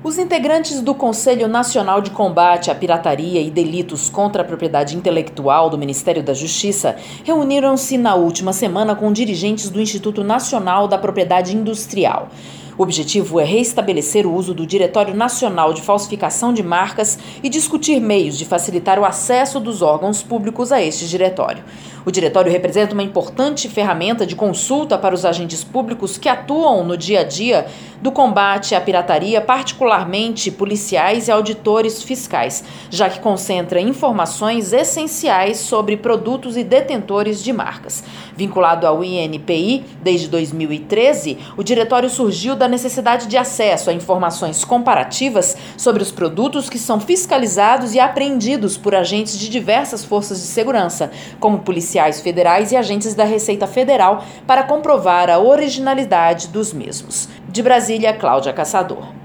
Os integrantes do Conselho Nacional de Combate à Pirataria e Delitos contra a Propriedade Intelectual do Ministério da Justiça reuniram-se na última semana com dirigentes do Instituto Nacional da Propriedade Industrial. O objetivo é reestabelecer o uso do Diretório Nacional de Falsificação de Marcas e discutir meios de facilitar o acesso dos órgãos públicos a este diretório. O diretório representa uma importante ferramenta de consulta para os agentes públicos que atuam no dia a dia do combate à pirataria, particularmente policiais e auditores fiscais, já que concentra informações essenciais sobre produtos e detentores de marcas. Vinculado ao INPI desde 2013, o diretório surgiu da necessidade de acesso a informações comparativas sobre os produtos que são fiscalizados e apreendidos por agentes de diversas forças de segurança, como policiais federais e agentes da Receita Federal, para comprovar a originalidade dos mesmos. De Brasília, Cláudia Caçador.